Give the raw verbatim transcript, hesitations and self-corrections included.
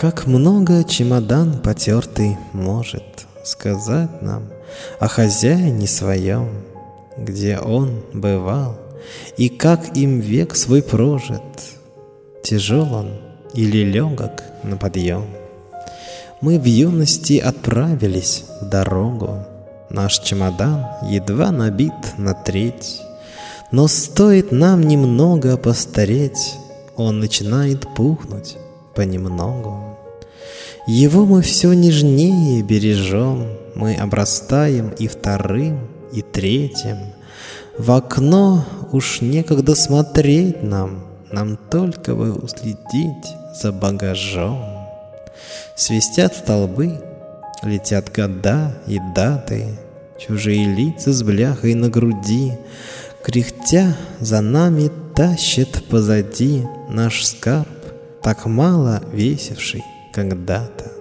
Как много чемодан потертый может сказать нам о хозяине своем, где он бывал и как им век свой прожит, тяжел он или легок на подъем. Мы в юности отправились в дорогу, наш чемодан едва набит на треть, но стоит нам немного постареть, он начинает пухнуть понемногу. Его мы все нежнее бережем, мы обрастаем и вторым, и третьим. В окно уж некогда смотреть нам, нам только бы уследить за багажом. Свистят столбы, летят года и даты, чужие лица с бляхой на груди, кряхтя за нами тащит позади наш скарб, так мало весивший когда-то.